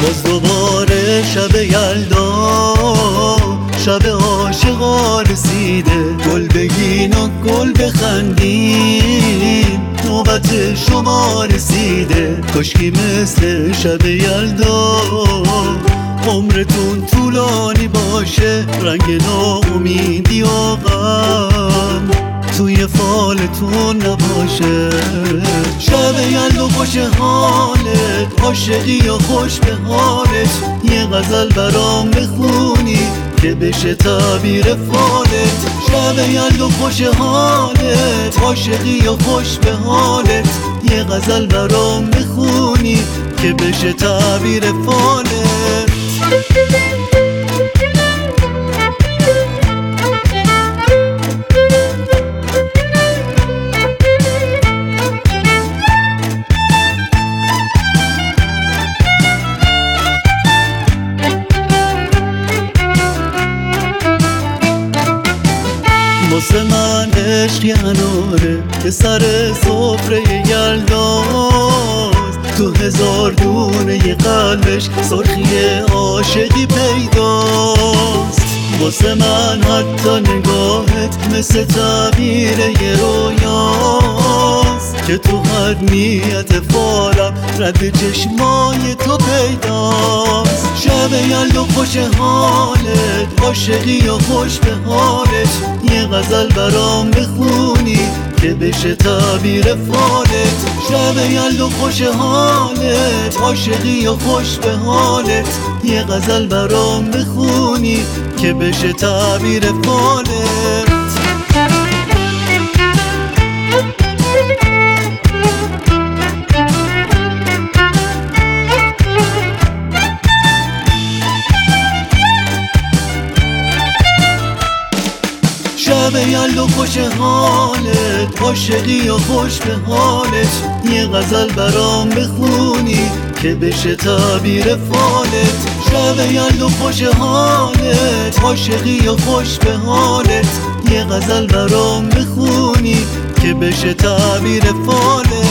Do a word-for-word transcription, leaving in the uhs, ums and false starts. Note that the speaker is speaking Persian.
باز دوباره شب یلدا، شب عاشقا رسیده. گل بگین و گل بخندین، نوبت شما رسیده. کاشکی مثل شب یلدا عمرتون طولانی باشه. رنگ ناامیدی و غم توی فالتون نباشه. شب یلدا خوش حالت، عاشقی و خوش به حالت. یه غزل برام بخونی که بشه تعبیر فالت. شب یلدا خوش حالت، عاشقی و خوش به حالت. یه غزل برام بخونی که بشه تعبیر فالت. واسه من عشق یه اناره که سر سفره یلداست. تو هزار دونه ی قلبش سرخی عاشقی پیداست. واسه من حتی نگاهت مثل تعبیر یه رویاست که تو هر نیت فالم رد چشمای تو پیداست. شب یلدا خوش حالت، عاشقی و خوش به حالت. یه غزل برام بخونی که بشه تعبیر فالت. شب یلدا خوش حالت، عاشقی و خوش به حالت. یه غزل برام بخونی که بشه تعبیر فالت. شب یلدا خوش حالت، عاشقی و خوش به حالت. یه غزل برام بخونی که بشه تعبیر فالت. شب یلدا خوش حالت، عاشقی و خوش به حالت. یه غزل برام بخونی که بشه تعبیر فالت.